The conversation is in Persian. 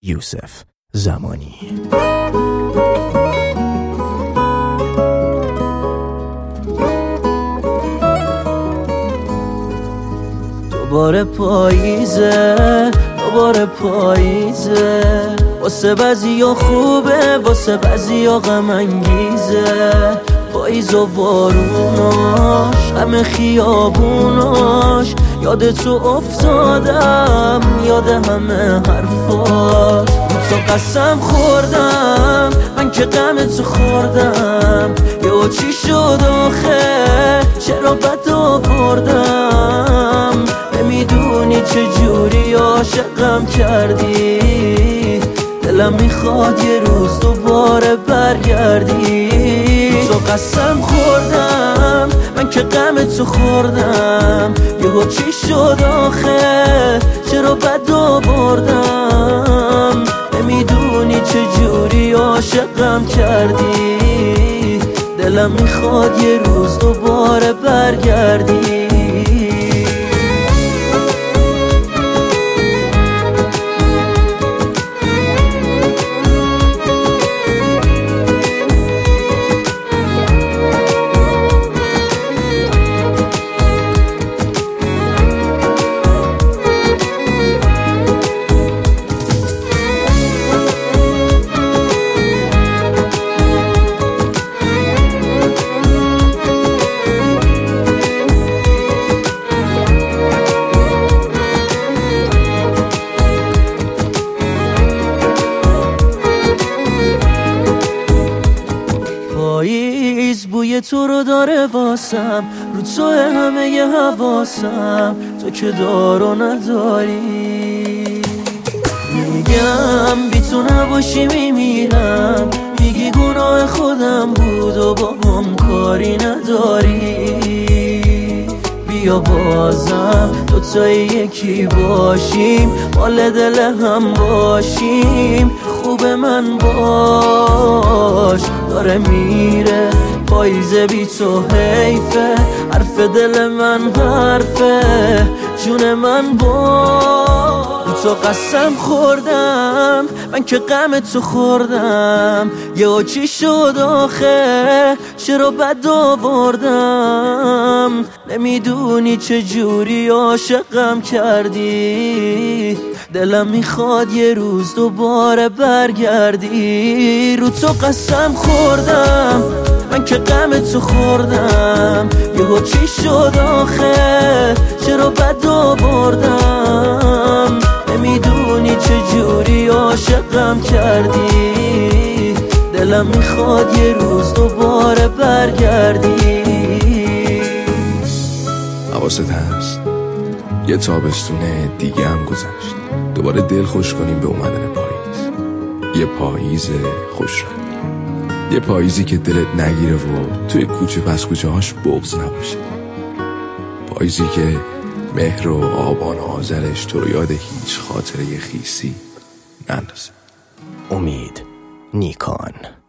یوسف زمانی. دوباره پاییزه، دوباره پاییزه، واسه بعضیا خوبه، واسه بعضیا غم انگیزه. پاییز و باروناش، همه خیابوناش، یاد تو افتادم، یاد همه حرفاش. تو قسم خوردم من که غم تو خوردم، یه چی شد آخه چرا بد آوردم. نمیدونی چجوری عاشقم کردی، دلم میخواد یه روز دوباره برگردی. تو قسم خوردم من که غم تو خوردم، یهو چی شد آخه چرا بد آوردم. نمیدونی چجوری عاشقم کردی، دلم میخواد یه روز دوباره برگردی. پاییز بوی تو رو داره واسم، رو تو همه ی حواسم، تو که دار و نداری. میگم بی تو نباشی میمیرم، میگی گناه خودم بود و با هم کاری نداری. بیا بازم دوتایی یکی باشیم، مال دل هم باشیم. خوب من باش، داره میره پاییزه بی تو حیفه، حرف دل من حرفه، جون من باش. تو قسم خوردم من که غم تو خوردم، یه چی شد آخه چرا بد آوردم. نمیدونی چجوری عاشقم کردی، دلم میخواد یه روز دوباره برگردی. رو تو قسم خوردم من که غم تو خوردم، یهو چی شد آخه چرا بد آوردم. نمیدونی چجوری عاشقم کردی، دلم میخواد یه روز دوباره برگردی. حواست هست یه تابستون دیگه هم گذشت، دوباره دل خوش کنیم به اومدن پاییز. یه پاییز خوش رنگ، یه پاییزی که دلت نگیره و توی کوچه پس کوچه هاش بغض نباشه. پاییزی که مهر و آبان و آذرش تو رو یاد هیچ خاطره خیسی نندازه. امید نیکان.